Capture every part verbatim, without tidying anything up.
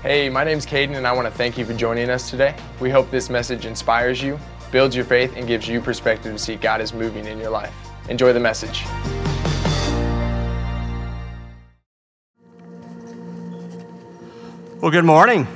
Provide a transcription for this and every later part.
Hey, my name's Caden, and I want to thank you for joining us today. We hope this message inspires you, builds your faith, and gives you perspective to see God is moving in your life. Enjoy the message. Well, good morning.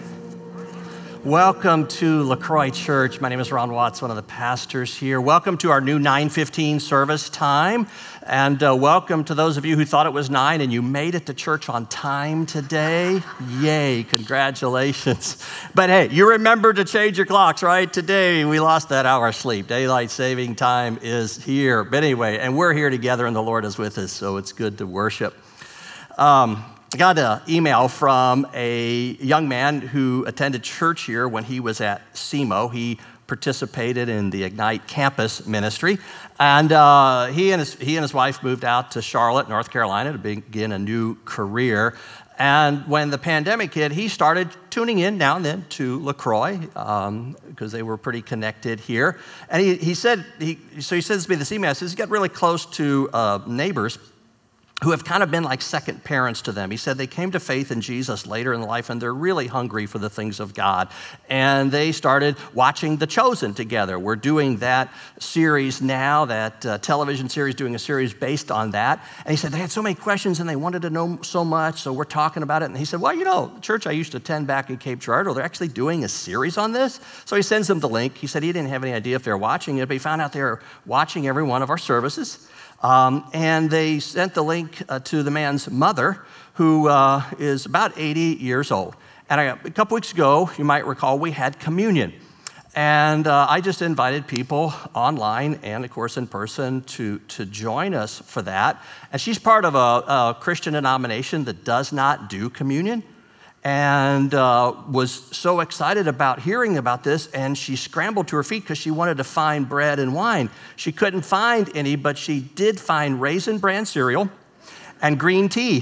Welcome to LaCroix Church. My name is Ron Watts, one of the pastors here. Welcome to our new nine fifteen service time. And uh, welcome to those of you who thought it was nine and you made it to church on time today. Yay, congratulations. But hey, you remember to change your clocks, right? Today we lost that hour of sleep. Daylight saving time is here. But anyway, and we're here together and the Lord is with us, so it's good to worship. Um, I got an email from a young man who attended church here when he was at S E M O. He participated in the Ignite campus ministry, and uh, he and his he and his wife moved out to Charlotte, North Carolina, to begin a new career. And when the pandemic hit, he started tuning in now and then to LaCroix um, because they were pretty connected here. And he he said he so he says to me this email, he says he got really close to uh, neighbors who have kind of been like second parents to them. He said they came to faith in Jesus later in life, and they're really hungry for the things of God. And they started watching The Chosen together. We're doing that series now, that uh, television series, doing a series based on that. And he said they had so many questions, and they wanted to know so much, so we're talking about it. And he said, well, you know, the church I used to attend back in Cape Girardeau, they're actually doing a series on this. So he sends them the link. He said he didn't have any idea if they were watching it, but he found out they were watching every one of our services. Um, and they sent the link uh, to the man's mother, who uh, is about eighty years old. And I, a couple weeks ago, you might recall, we had communion. And uh, I just invited people online and, of course, in person to, to join us for that. And she's part of a, a Christian denomination that does not do communion, and uh, was so excited about hearing about this, and she scrambled to her feet because she wanted to find bread and wine. She couldn't find any, but she did find Raisin Bran cereal and green tea.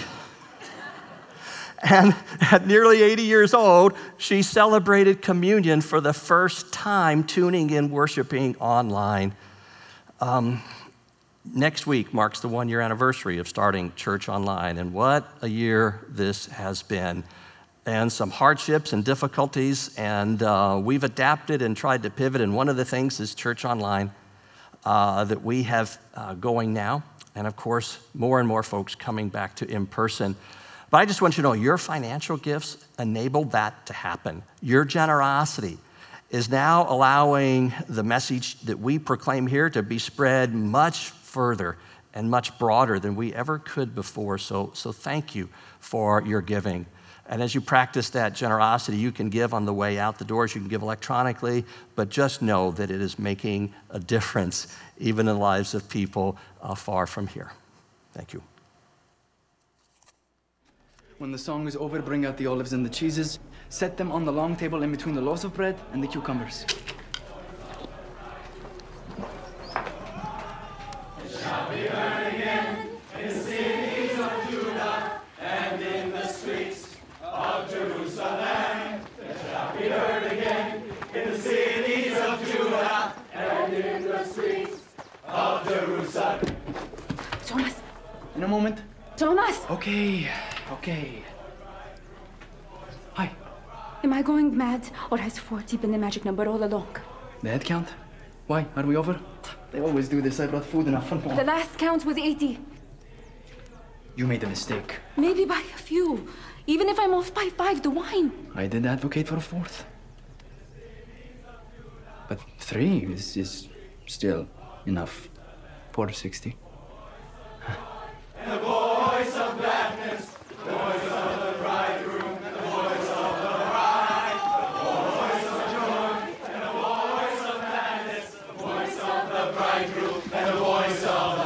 And at nearly eighty years old, she celebrated communion for the first time, tuning in, worshiping online. Um, next week marks the one-year anniversary of starting church online, and what a year this has been. And some hardships and difficulties, and uh, we've adapted and tried to pivot, and one of the things is church online uh, that we have uh, going now, and of course, more and more folks coming back to in-person. But I just want you to know, your financial gifts enabled that to happen. Your generosity is now allowing the message that we proclaim here to be spread much further and much broader than we ever could before, so, so thank you for your giving. And as you practice that generosity, you can give on the way out the doors, you can give electronically, but just know that it is making a difference even in the lives of people uh, far from here. Thank you. When the song is over, bring out the olives and the cheeses. Set them on the long table in between the loaves of bread and the cucumbers. It shall be heard again in the cities of Judah and in the streets of Jerusalem. It shall be heard again in the cities of Judah and in the streets of Jerusalem. Thomas. In a moment. Thomas. Okay, okay. Hi. Am I going mad, or has forty been the magic number all along? The head count? Why? Are we over? They always do this. I brought food enough for more. The last count was eighty. You made a mistake. Maybe by a few. Even if I'm off by five, the wine. I did advocate for a fourth. But three is, is still enough for sixty. And the voice of gladness, the voice of the bridegroom, and the voice of the bride, the voice of joy, and the voice of gladness, the voice of the bridegroom, and the voice of the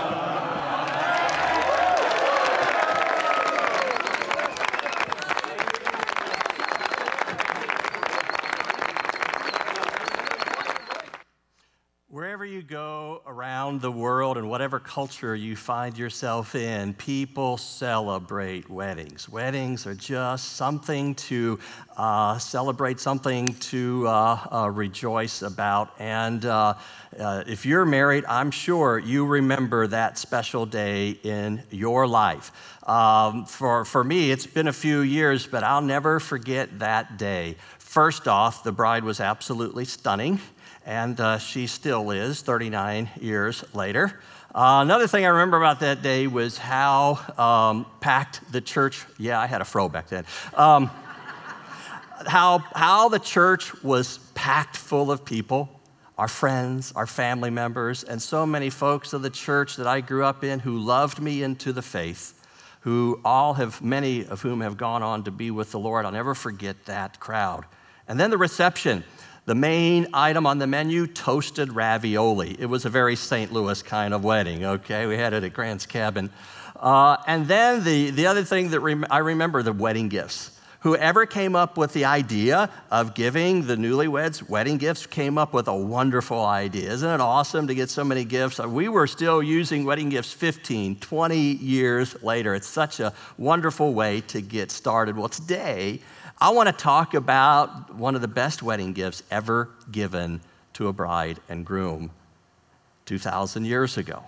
Wherever Wherever you go around the world and whatever culture you find yourself in, people celebrate weddings. Weddings are just something to uh, celebrate, something to uh, uh, rejoice about. And uh, uh, if you're married, I'm sure you remember that special day in your life. Um, for, for me, it's been a few years, but I'll never forget that day. First off, the bride was absolutely stunning. And uh, she still is, thirty-nine years later. Uh, another thing I remember about that day was how um, packed the church, yeah, I had a fro back then, um, how, how the church was packed full of people, our friends, our family members, and so many folks of the church that I grew up in who loved me into the faith, who all have, many of whom have gone on to be with the Lord. I'll never forget that crowd. And then the reception. The main item on the menu, toasted ravioli. It was a very Saint Louis kind of wedding, okay? We had it at Grant's Cabin. Uh, and then the, the other thing that rem- I remember, the wedding gifts. Whoever came up with the idea of giving the newlyweds wedding gifts came up with a wonderful idea. Isn't it awesome to get so many gifts? We were still using wedding gifts fifteen, twenty years later. It's such a wonderful way to get started. Well, today, I want to talk about one of the best wedding gifts ever given to a bride and groom two thousand years ago.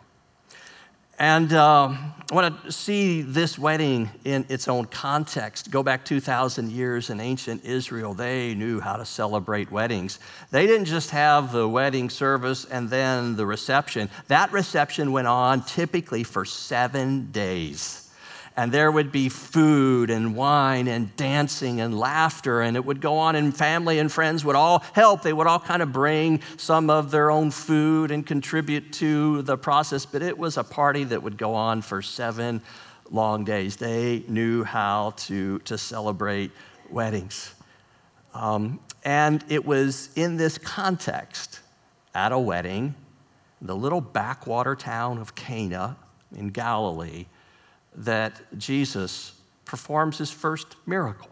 And uh, I want to see this wedding in its own context. Go back two thousand years in ancient Israel. They knew how to celebrate weddings. They didn't just have the wedding service and then the reception. That reception went on typically for seven days. And there would be food and wine and dancing and laughter, and it would go on, and family and friends would all help. They would all kind of bring some of their own food and contribute to the process, but it was a party that would go on for seven long days. They knew how to, to celebrate weddings. Um, and it was in this context, at a wedding, the little backwater town of Cana in Galilee, that Jesus performs his first miracle.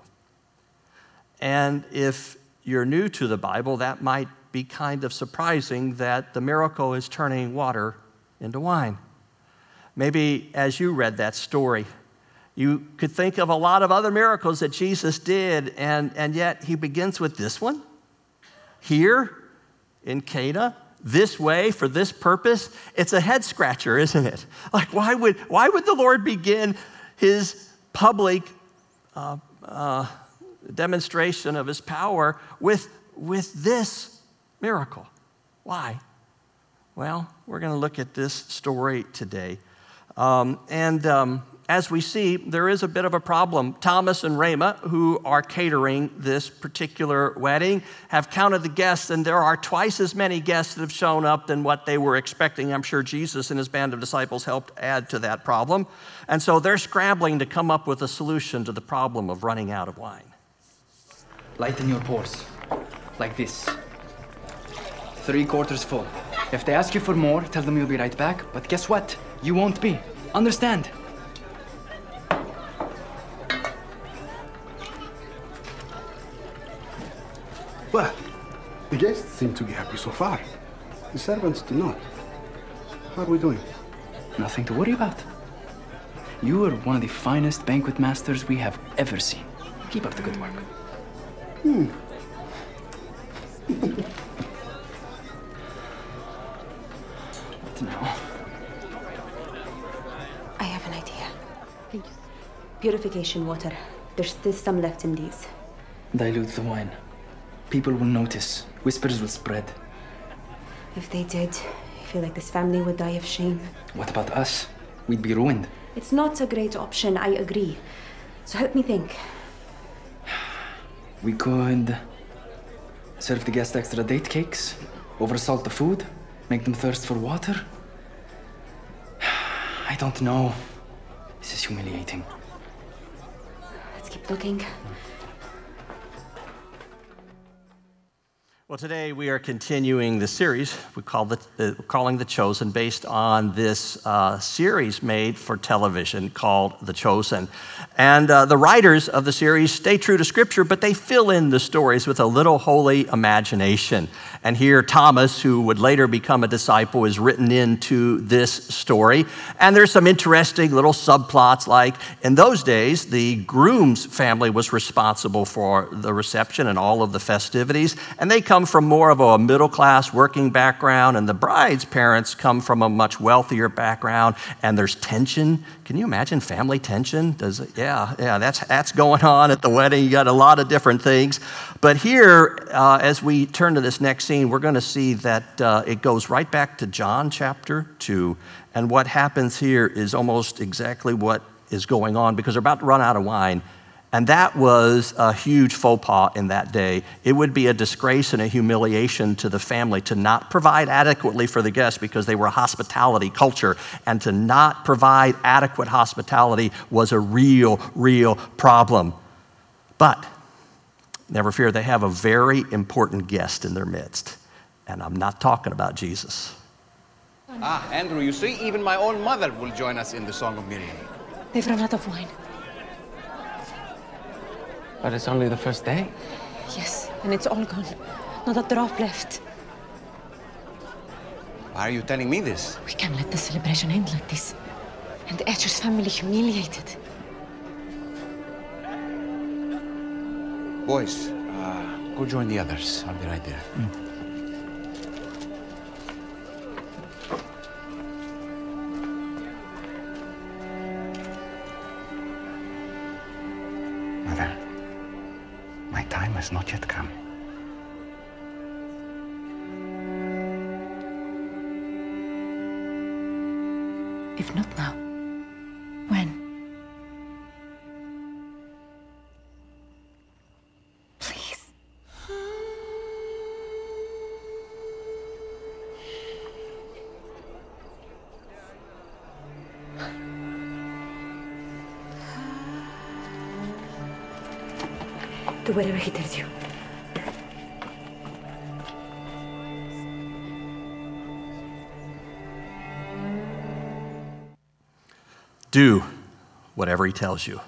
And if you're new to the Bible, that might be kind of surprising that the miracle is turning water into wine. Maybe as you read that story, you could think of a lot of other miracles that Jesus did, and, and yet he begins with this one. Here in Cana, this way, for this purpose. It's a head scratcher, isn't it? Like, why would why would the Lord begin his public uh, uh, demonstration of his power with, with this miracle? Why? Well, we're going to look at this story today. Um, and um, as we see, there is a bit of a problem. Thomas and Rama, who are catering this particular wedding, have counted the guests, and there are twice as many guests that have shown up than what they were expecting. I'm sure Jesus and his band of disciples helped add to that problem. And so they're scrambling to come up with a solution to the problem of running out of wine. Lighten your pores, like this. Three quarters full. If they ask you for more, tell them you'll be right back. But guess what? You won't be. Understand? Well, the guests seem to be happy so far. The servants do not. How are we doing? Nothing to worry about. You are one of the finest banquet masters we have ever seen. Keep up the good work. Hmm. What now? I have an idea. Thank you. Purification water. There's still some left in these. Dilute the wine. People will notice. Whispers will spread. If they did, I feel like this family would die of shame. What about us? We'd be ruined. It's not a great option, I agree. So help me think. We could serve the guests extra date cakes, oversalt the food, make them thirst for water. I don't know. This is humiliating. Let's keep looking. Well, today we are continuing the series we call the, the calling The Chosen, based on this uh, series made for television called The Chosen. And uh, the writers of the series stay true to Scripture, but they fill in the stories with a little holy imagination. And here Thomas, who would later become a disciple, is written into this story. And there's some interesting little subplots, like in those days, the groom's family was responsible for the reception and all of the festivities, and they come from more of a middle-class working background, and the bride's parents come from a much wealthier background, and there's tension. Can you imagine family tension? Does it? Yeah, yeah, that's that's going on at the wedding. You got a lot of different things. But here, uh, as we turn to this next scene, we're going to see that uh, it goes right back to John chapter two, and what happens here is almost exactly what is going on, because they're about to run out of wine. And that was a huge faux pas in that day. It would be a disgrace and a humiliation to the family to not provide adequately for the guests, because they were a hospitality culture. And to not provide adequate hospitality was a real, real problem. But never fear, they have a very important guest in their midst. And I'm not talking about Jesus. Ah, Andrew, you see, even my own mother will join us in the Song of Miriam. They've run out of wine. But it's only the first day. Yes, and it's all gone. Not a drop left. Why are you telling me this? We can't let the celebration end like this. And the Etcher's family humiliated. Boys, uh, go join the others. I'll be right there. Mm. Mother. My time has not yet come. If not now, when? Please. Do whatever he tells you. Do whatever he tells you.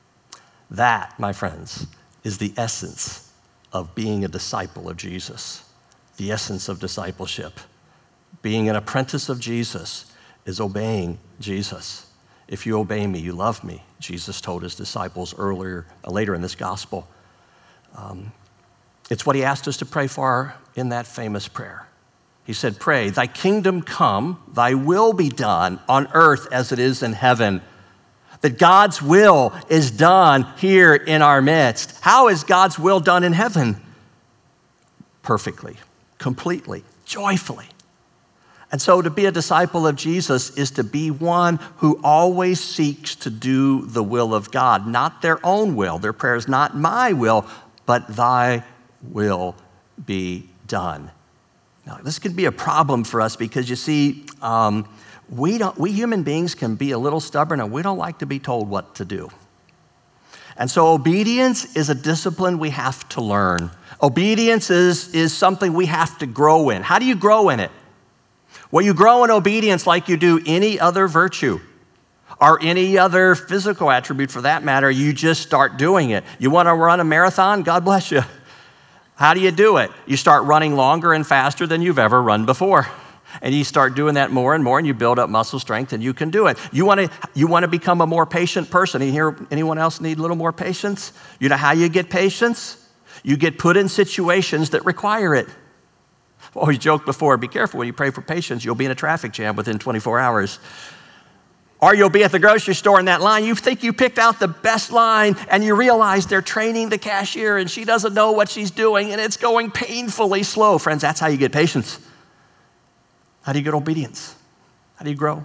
That, my friends, is the essence of being a disciple of Jesus. The essence of discipleship. Being an apprentice of Jesus is obeying Jesus. If you obey me, you love me, Jesus told his disciples earlier, later in this gospel. Um, it's what he asked us to pray for in that famous prayer. He said, pray, thy kingdom come, thy will be done on earth as it is in heaven. That God's will is done here in our midst. How is God's will done in heaven? Perfectly, completely, joyfully. And so to be a disciple of Jesus is to be one who always seeks to do the will of God, not their own will. Their prayer is not my will, but thy will be done. Now, this could be a problem for us because, you see, um, we don't. We human beings can be a little stubborn, and we don't like to be told what to do. And so obedience is a discipline we have to learn. Obedience is, is something we have to grow in. How do you grow in it? Well, you grow in obedience like you do any other virtue or any other physical attribute for that matter. You just start doing it. You want to run a marathon? God bless you. How do you do it? You start running longer and faster than you've ever run before. And you start doing that more and more, and you build up muscle strength, and you can do it. You want to you want to become a more patient person. You hear anyone else need a little more patience? You know how you get patience? You get put in situations that require it. I've always joked before, be careful when you pray for patience. You'll be in a traffic jam within twenty-four hours. Or you'll be at the grocery store in that line. You think you picked out the best line, and you realize they're training the cashier, and she doesn't know what she's doing, and it's going painfully slow. Friends, that's how you get patience. How do you get obedience? How do you grow?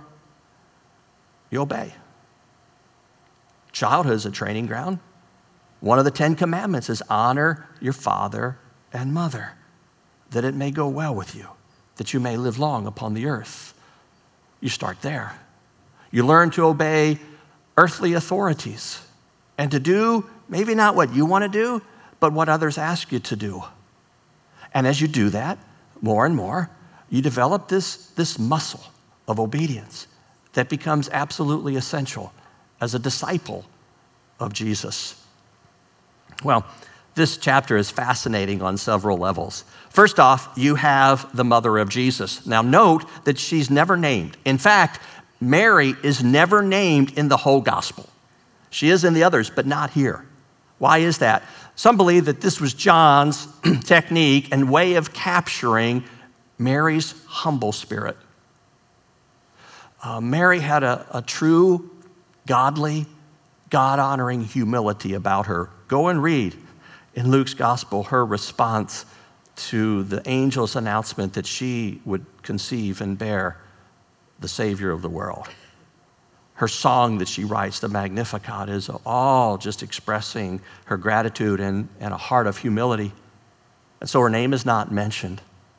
You obey. Childhood is a training ground. One of the Ten Commandments is honor your father and mother, that it may go well with you, that you may live long upon the earth. You start there. You learn to obey earthly authorities and to do maybe not what you want to do, but what others ask you to do. And as you do that, more and more, you develop this, this muscle of obedience that becomes absolutely essential as a disciple of Jesus. Well, this chapter is fascinating on several levels. First off, you have the mother of Jesus. Now note that she's never named. In fact, Mary is never named in the whole gospel. She is in the others, but not here. Why is that? Some believe that this was John's technique and way of capturing Mary's humble spirit. Uh, Mary had a, a true, godly, God-honoring humility about her. Go and read in Luke's gospel her response to the angel's announcement that she would conceive and bear the Savior of the world. Her song that she writes, the Magnificat, is all just expressing her gratitude and, and a heart of humility. And so her name is not mentioned.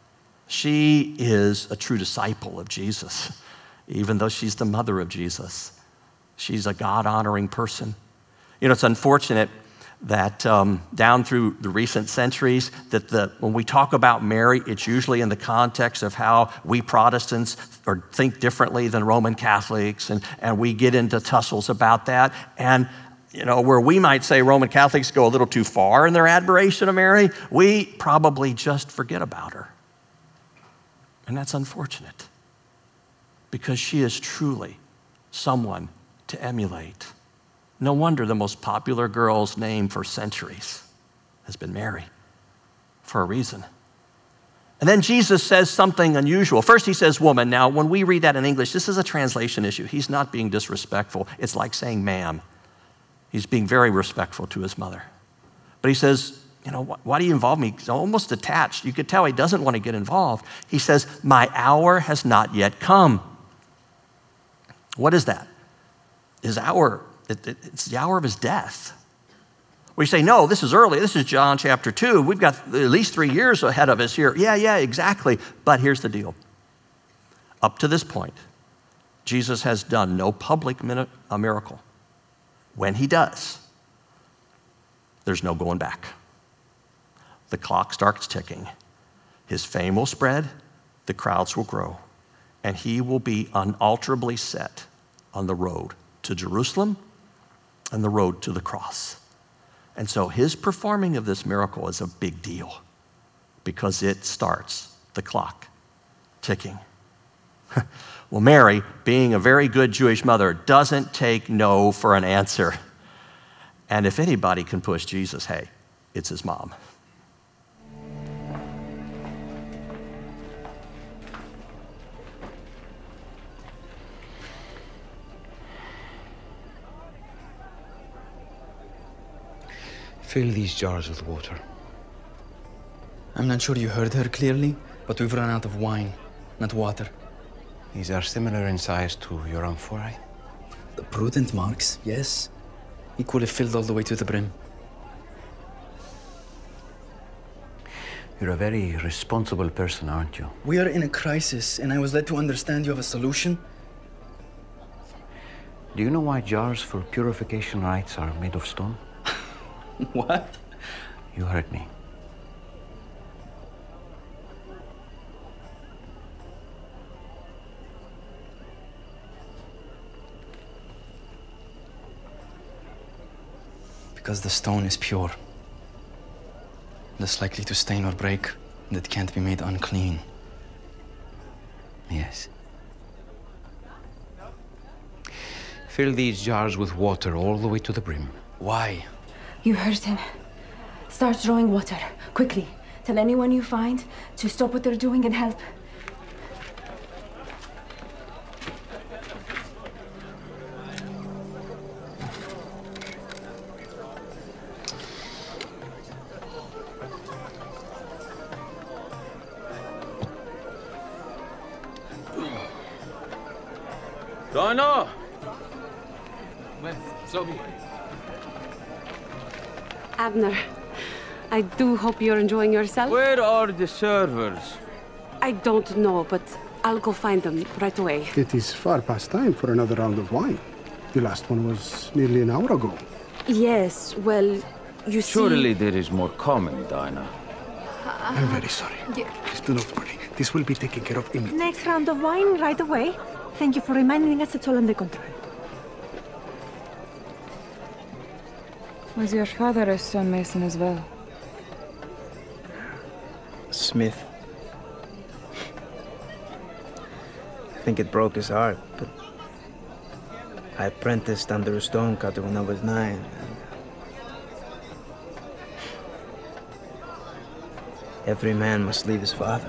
She is a true disciple of Jesus, even though she's the mother of Jesus. She's a God-honoring person. You know, it's unfortunate that um, down through the recent centuries, that the, when we talk about Mary, it's usually in the context of how we Protestants or think differently than Roman Catholics, and, and we get into tussles about that. And, you know, where we might say Roman Catholics go a little too far in their admiration of Mary, we probably just forget about her. And that's unfortunate, because she is truly someone to emulate. No wonder the most popular girl's name for centuries has been Mary, for a reason. And then Jesus says something unusual. First he says woman. Now, when we read that in English, this is a translation issue. He's not being disrespectful. It's like saying ma'am. He's being very respectful to his mother. But he says, you know, why, why do you involve me? He's almost detached. You could tell he doesn't want to get involved. He says, my hour has not yet come. What is that? His hour, it, it, it's the hour of his death. We say, no, this is early. This is John chapter two. We've got at least three years ahead of us here. Yeah, yeah, exactly. But here's the deal. Up to this point, Jesus has done no public miracle. When he does, there's no going back. The clock starts ticking. His fame will spread, the crowds will grow, and he will be unalterably set on the road to Jerusalem and the road to the cross. And so his performing of this miracle is a big deal because it starts the clock ticking. Well, Mary, being a very good Jewish mother, doesn't take no for an answer. And if anybody can push Jesus, hey, it's his mom. Fill these jars with water. I'm not sure you heard her clearly, but we've run out of wine, not water. These are similar in size to your amphorae. The prudent marks, yes. Equally filled all the way to the brim. You're a very responsible person, aren't you? We are in a crisis, and I was led to understand you have a solution. Do you know why jars for purification rites are made of stone? What? You heard me. Because the stone is pure. Less likely to stain or break, that can't be made unclean. Yes. Fill these jars with water all the way to the brim. Why? You heard him. Start drawing water, quickly. Tell anyone you find to stop what they're doing and help. Donna! Well, so Abner, I do hope you're enjoying yourself. Where are the servers? I don't know, but I'll go find them right away. It is far past time for another round of wine. The last one was nearly an hour ago. Yes, well, you see... Surely there is more coming, Dinah. I'm very sorry. Yeah. Please do not worry. This will be taken care of immediately. Next round of wine right away. Thank you for reminding us it's all under control. Was your father a stonemason as well? Smith. I think it broke his heart, but I apprenticed under a stonecutter when I was nine. And every man must leave his father.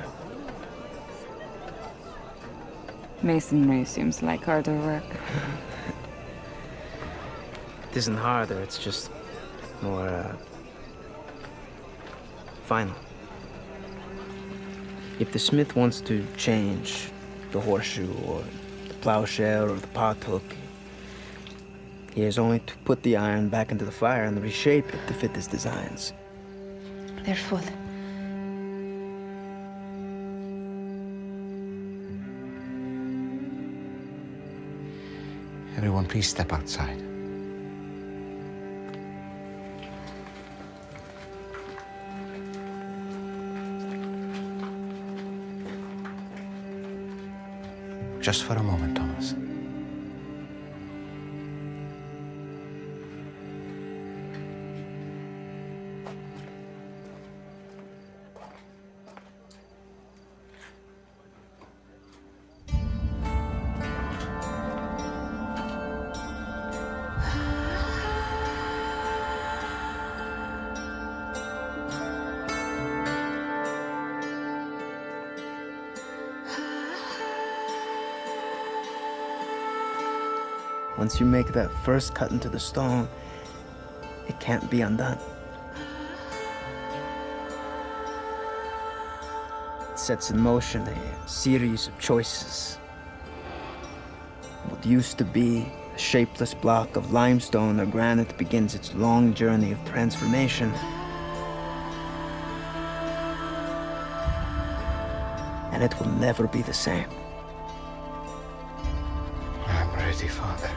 Masonry seems like harder work. It isn't harder, it's just more, uh, final. If the smith wants to change the horseshoe or the plowshare or the pothook, he has only to put the iron back into the fire and reshape it to fit his designs. They're full. Everyone, please step outside. Just for a moment, Thomas. Once you make that first cut into the stone, it can't be undone. It sets in motion a series of choices. What used to be a shapeless block of limestone or granite begins its long journey of transformation. And it will never be the same. I'm ready, Father.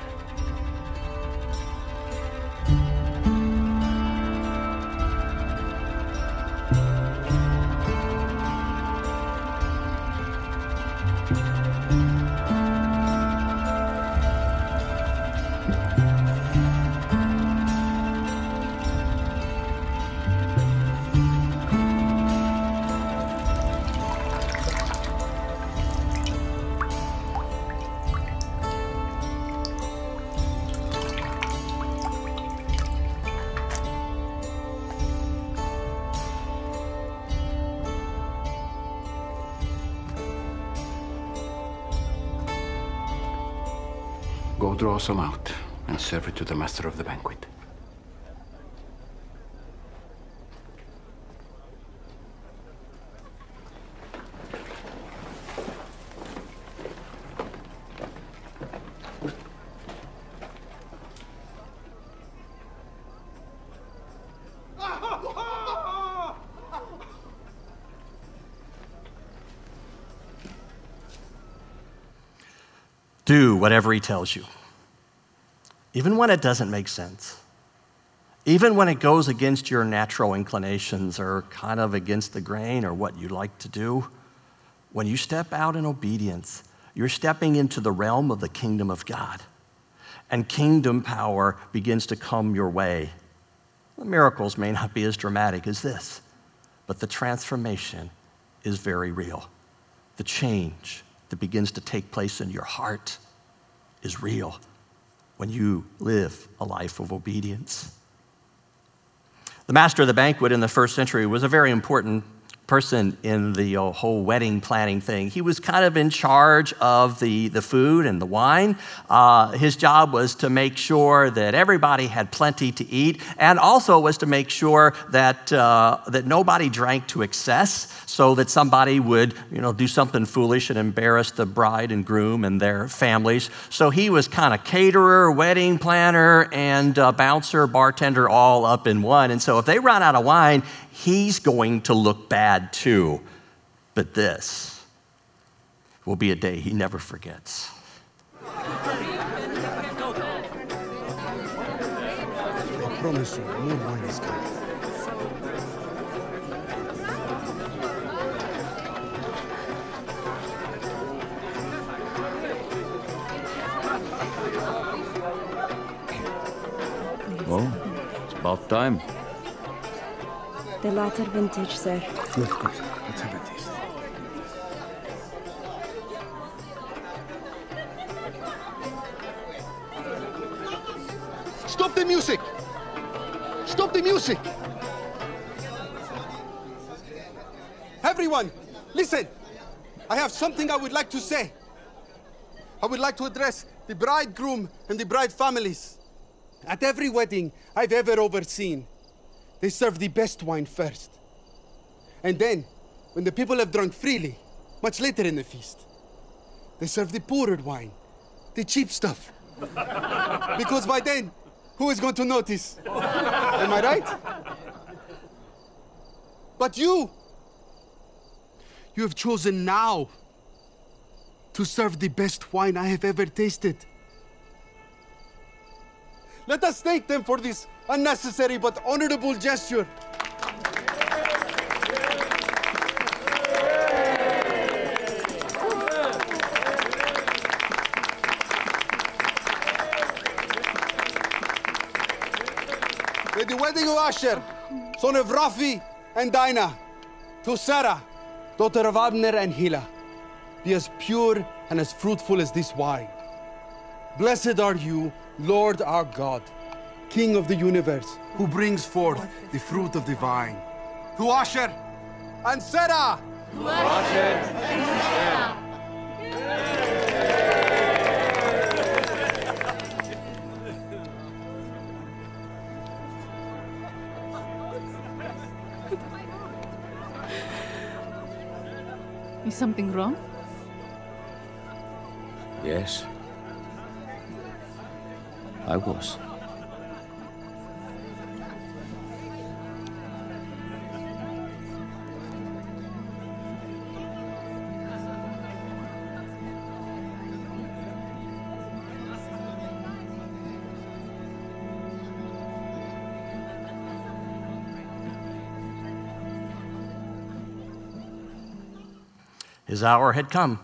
Go draw some out and serve it to the master of the banquet. Do whatever he tells you, even when it doesn't make sense, even when it goes against your natural inclinations or kind of against the grain or what you like to do. When you step out in obedience, you're stepping into the realm of the kingdom of God, and kingdom power begins to come your way. The miracles may not be as dramatic as this, but the transformation is very real. The change that begins to take place in your heart is real when you live a life of obedience. The master of the banquet in the first century was a very important person in the uh, whole wedding planning thing. He was kind of in charge of the, the food and the wine. Uh, his job was to make sure that everybody had plenty to eat, and also was to make sure that uh, that nobody drank to excess, so that somebody would, you know, do something foolish and embarrass the bride and groom and their families. So he was kind of caterer, wedding planner, and uh, bouncer, bartender, all up in one. And so if they run out of wine, he's going to look bad too. But this will be a day he never forgets. I promise you, more wine is coming. About time. The latter vintage, sir. Good, good. Let's have a taste. Stop the music! Stop the music! Everyone, listen! I have something I would like to say. I would like to address the bridegroom and the bride families. At every wedding I've ever overseen, they serve the best wine first. And then, when the people have drunk freely, much later in the feast, they serve the poorer wine, the cheap stuff. Because by then, who is going to notice? Am I right? But you, you have chosen now to serve the best wine I have ever tasted. Let us thank them for this unnecessary but honorable gesture. May the wedding of Asher, son of Rafi and Dinah, to Sarah, daughter of Abner and Hila, be as pure and as fruitful as this wine. Blessed are you, Lord our God, King of the universe, who brings forth the fruit of the vine. To Asher and Sarah! To Asher and Sarah! Is something wrong? Yes. I was. His hour had come.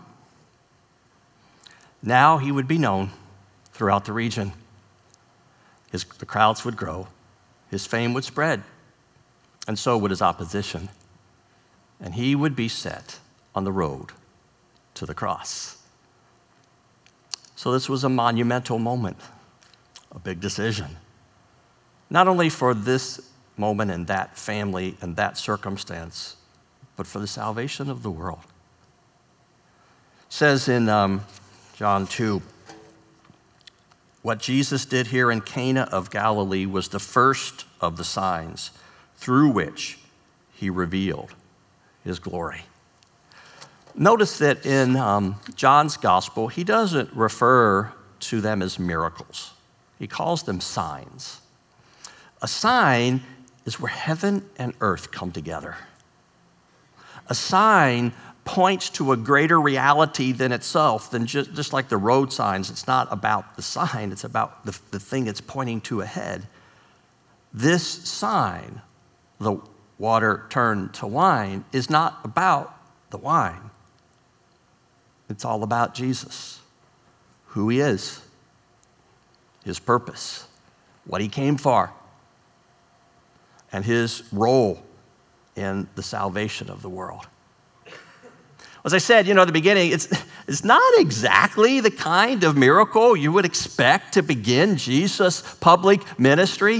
Now he would be known throughout the region. His, the crowds would grow, his fame would spread, and so would his opposition. And he would be set on the road to the cross. So this was a monumental moment, a big decision. Not only for this moment and that family and that circumstance, but for the salvation of the world. It says in um, John two, what Jesus did here in Cana of Galilee was the first of the signs through which he revealed his glory. Notice that in um, John's gospel, he doesn't refer to them as miracles. He calls them signs. A sign is where heaven and earth come together. A sign points to a greater reality than itself, than just, just like the road signs. It's not about the sign, it's about the, the thing it's pointing to ahead. This sign, the water turned to wine, is not about the wine. It's all about Jesus, who he is, his purpose, what he came for, and his role in the salvation of the world. As I said, you know, at the beginning, it's, it's not exactly the kind of miracle you would expect to begin Jesus' public ministry.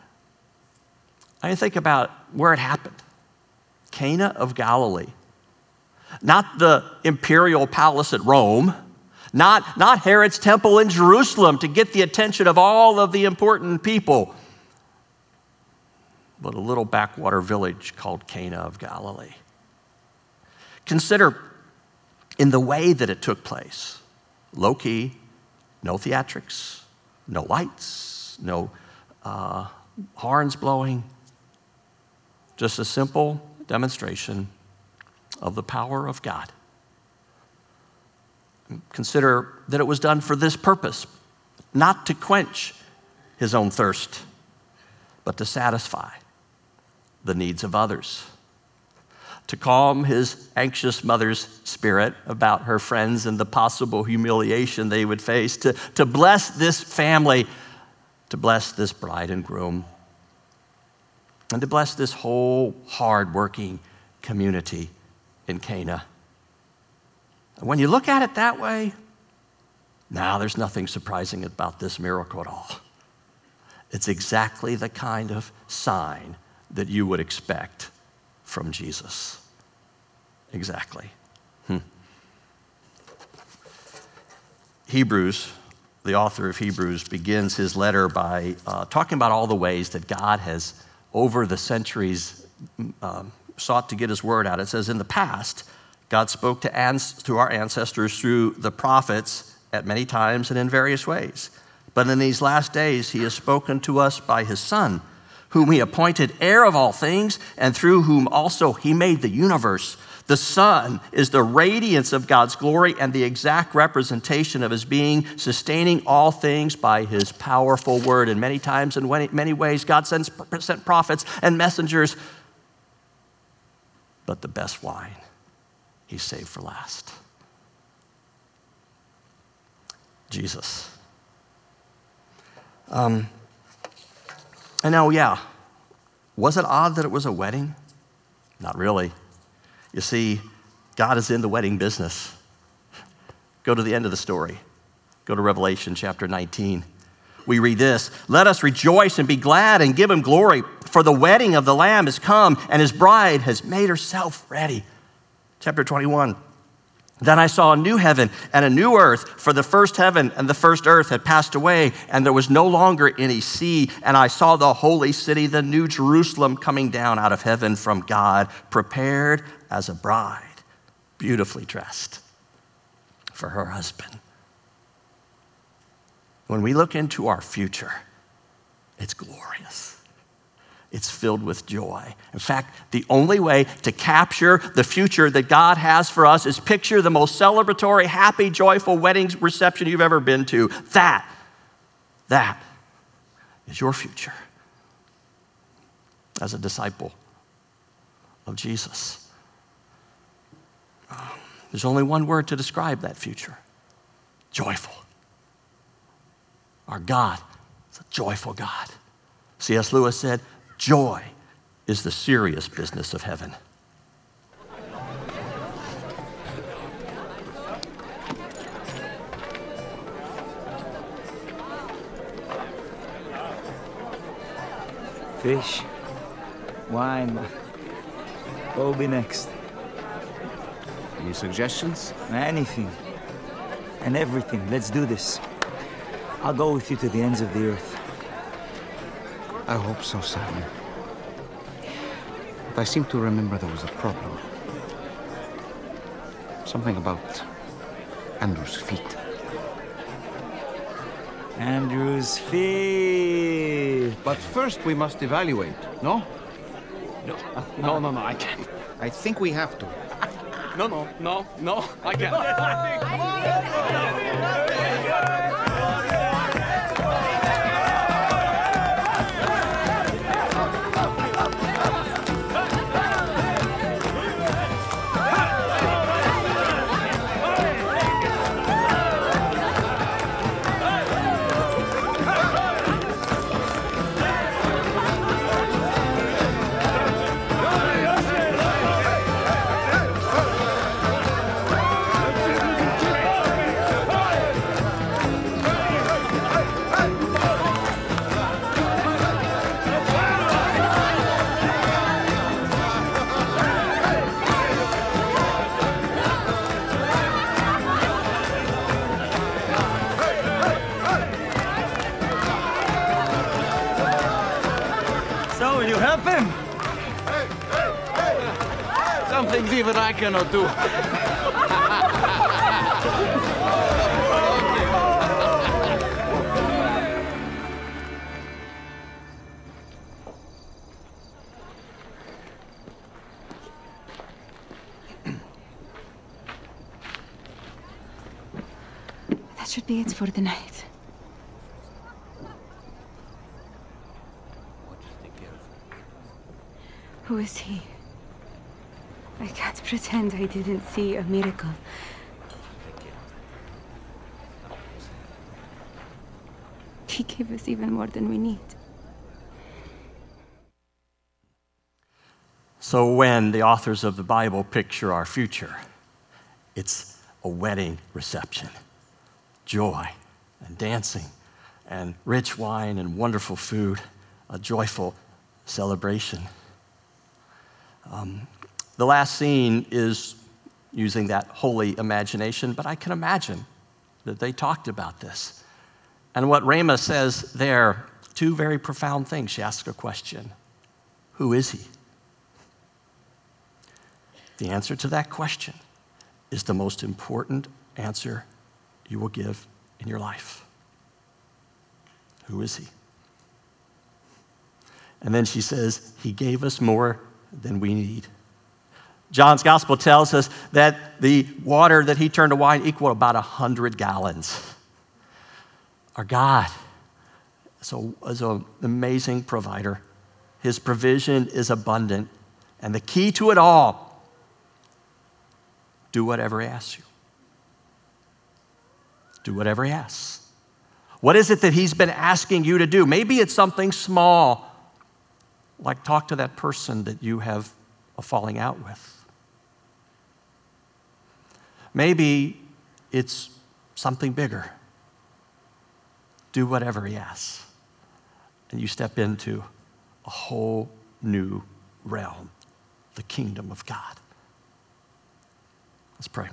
I mean, think about where it happened. Cana of Galilee. Not the imperial palace at Rome, not, not Herod's temple in Jerusalem to get the attention of all of the important people, but a little backwater village called Cana of Galilee. Consider in the way that it took place. Low-key, no theatrics, no lights, no uh, horns blowing. Just a simple demonstration of the power of God. Consider that it was done for this purpose, not to quench his own thirst, but to satisfy the needs of others. To calm his anxious mother's spirit about her friends and the possible humiliation they would face, to, to bless this family, to bless this bride and groom and to bless this whole hard-working community in Cana. When you look at it that way, now there's nothing surprising about this miracle at all. It's exactly the kind of sign that you would expect from Jesus. Exactly. Hmm. Hebrews, the author of Hebrews, begins his letter by uh, talking about all the ways that God has, over the centuries, um, sought to get his word out. It says, in the past, God spoke to, ans- to our ancestors through the prophets at many times and in various ways. But in these last days, he has spoken to us by his Son, whom he appointed heir of all things, and through whom also he made the universe. The Son is the radiance of God's glory and the exact representation of his being, sustaining all things by his powerful word. And many times, in many ways, God sends, sent prophets and messengers. But the best wine, he saved for last. Jesus. Um, and now, yeah, was it odd that it was a wedding? Not really. You see, God is in the wedding business. Go to the end of the story. Go to Revelation chapter nineteen. We read this, let us rejoice and be glad and give him glory, for the wedding of the Lamb is come, and his bride has made herself ready. Chapter twenty-one. Then I saw a new heaven and a new earth, for the first heaven and the first earth had passed away, and there was no longer any sea. And I saw the holy city, the new Jerusalem, coming down out of heaven from God, prepared as a bride, beautifully dressed for her husband. When we look into our future, it's glorious. It's filled with joy. In fact, the only way to capture the future that God has for us is picture the most celebratory, happy, joyful wedding reception you've ever been to. That, that is your future as a disciple of Jesus. There's only one word to describe that future: joyful. Our God is a joyful God. C S Lewis said, joy is the serious business of heaven. Fish, wine, what will be next? Any suggestions? Anything and everything. Let's do this. I'll go with you to the ends of the earth. I hope so, Simon. But I seem to remember there was a problem. Something about Andrew's feet. Andrew's feet. But first we must evaluate, no? No, uh, no, no, no, I can't. I think we have to. No, no, no, no, I can't. Some things even I cannot do. That should be it for the night. Who is he? I can't pretend I didn't see a miracle. He gave us even more than we need. So when the authors of the Bible picture our future, it's a wedding reception, joy and dancing and rich wine and wonderful food, a joyful celebration. Um, the last scene is using that holy imagination, but I can imagine that they talked about this. And what Rama says there, two very profound things. She asks a question: who is he? The answer to that question is the most important answer you will give in your life. Who is he? And then she says, he gave us more than we need. John's gospel tells us that the water that he turned to wine equaled about one hundred gallons. Our God is, a, is an amazing provider. His provision is abundant. And the key to it all, do whatever he asks you. Do whatever he asks. What is it that he's been asking you to do? Maybe it's something small, like talk to that person that you have a falling out with. Maybe it's something bigger. Do whatever he asks. And you step into a whole new realm, the kingdom of God. Let's pray.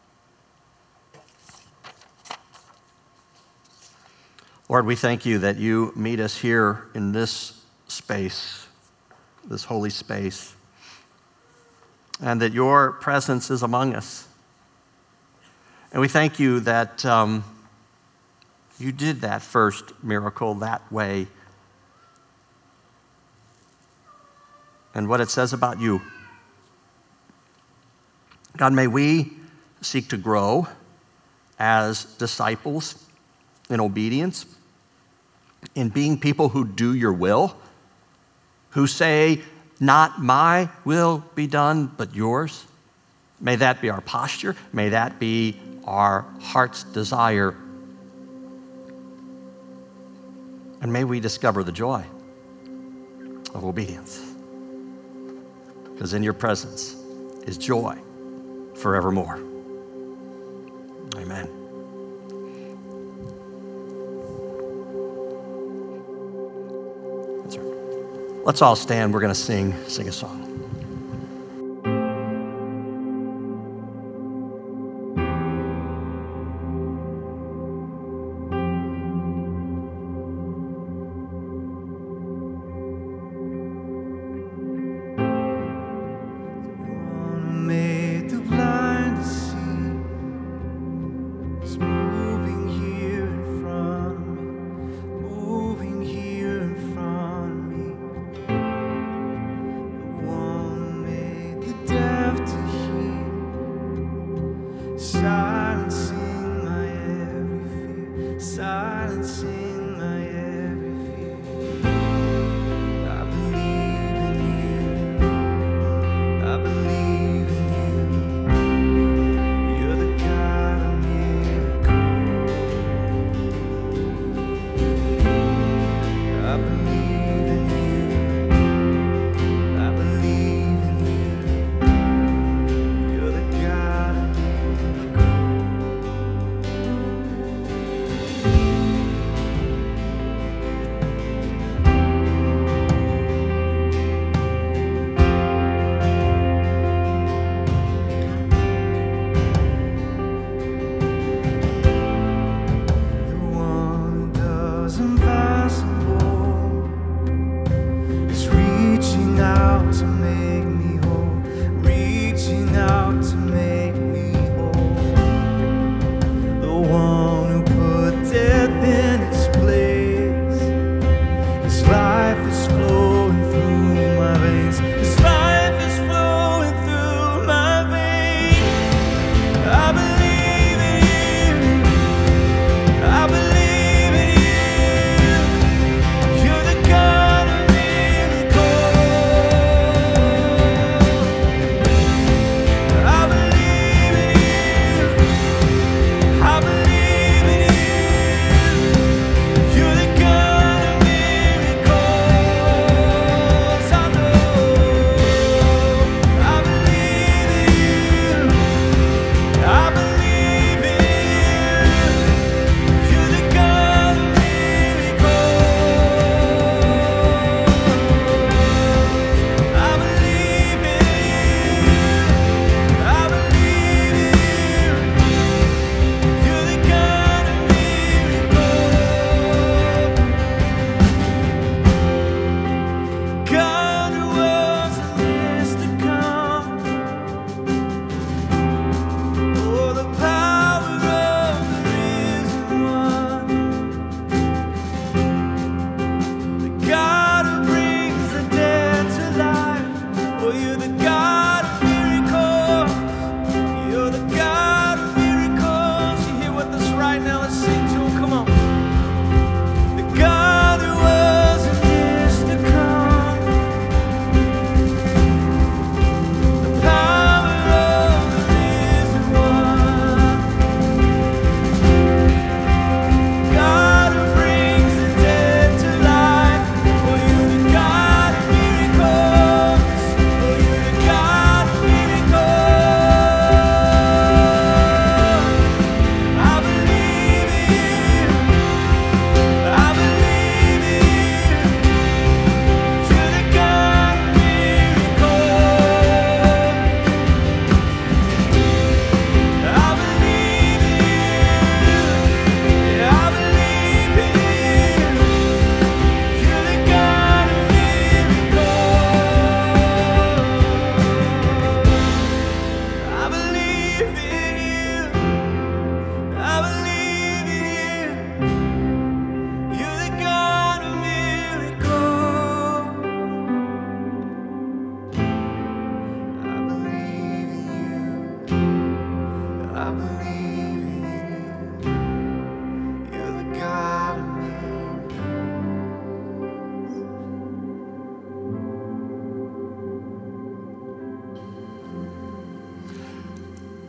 Lord, we thank you that you meet us here in this space, this holy space, and that your presence is among us. And we thank you that um, you did that first miracle that way. And what it says about you. God, may we seek to grow as disciples in obedience, in being people who do your will, who say, not my will be done, but yours. May that be our posture. May that be our heart's desire. And may we discover the joy of obedience. Because in your presence is joy forevermore. Amen. That's right. Let's all stand. We're going to sing, sing a song. One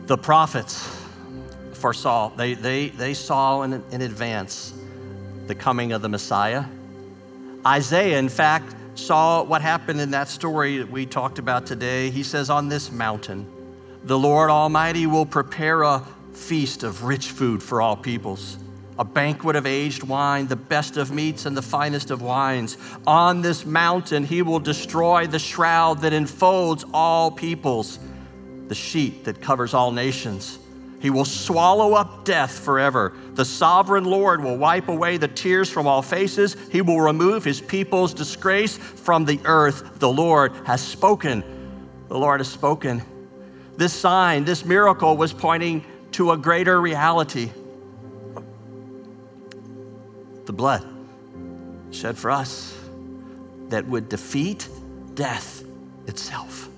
The prophets foresaw, they, they, they saw in, in advance the coming of the Messiah. Isaiah, in fact, saw what happened in that story that we talked about today. He says, on this mountain, the Lord Almighty will prepare a feast of rich food for all peoples, a banquet of aged wine, the best of meats and the finest of wines. On this mountain, he will destroy the shroud that enfolds all peoples, the sheet that covers all nations. He will swallow up death forever. The sovereign Lord will wipe away the tears from all faces. He will remove his people's disgrace from the earth. The Lord has spoken. The Lord has spoken. This sign, this miracle was pointing to a greater reality. The blood shed for us that would defeat death itself.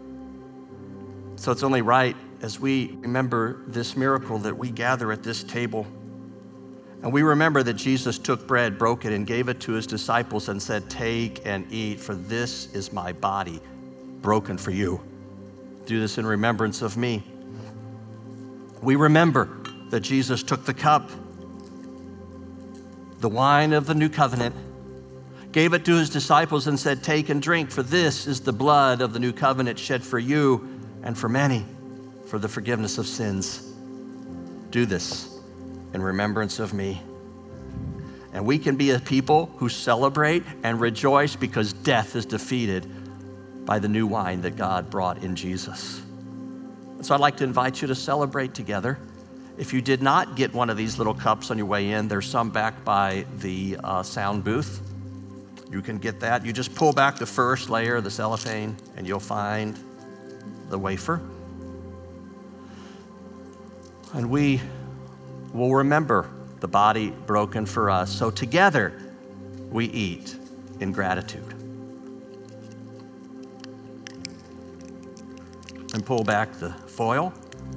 So it's only right as we remember this miracle that we gather at this table. And we remember that Jesus took bread, broke it, and gave it to his disciples and said, take and eat, for this is my body broken for you. Do this in remembrance of me. We remember that Jesus took the cup, the wine of the new covenant, gave it to his disciples and said, take and drink, for this is the blood of the new covenant shed for you and for many for the forgiveness of sins. Do this in remembrance of me. And we can be a people who celebrate and rejoice because death is defeated by the new wine that God brought in Jesus. And so I'd like to invite you to celebrate together. If you did not get one of these little cups on your way in, there's some back by the uh, sound booth. You can get that. You just pull back the first layer of the cellophane and you'll find the wafer. And we will remember the body broken for us. So together we eat in gratitude. And pull back the foil.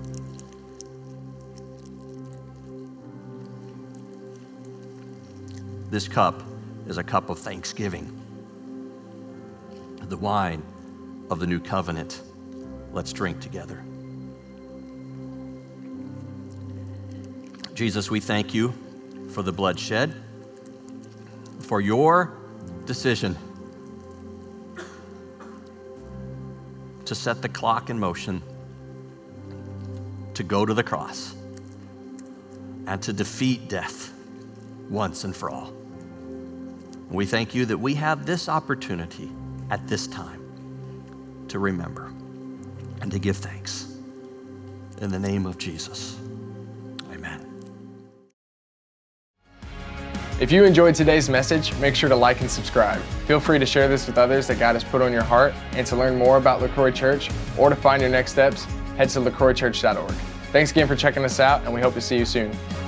This cup is a cup of thanksgiving, the wine of the new covenant. Let's drink together. Jesus, we thank you for the blood shed, for your decision to set the clock in motion, to go to the cross, and to defeat death once and for all. We thank you that we have this opportunity at this time to remember and to give thanks. In the name of Jesus, amen. If you enjoyed today's message, make sure to like and subscribe. Feel free to share this with others that God has put on your heart. And to learn more about LaCroix Church or to find your next steps, head to lacroix church dot org. Thanks again for checking us out, and we hope to see you soon.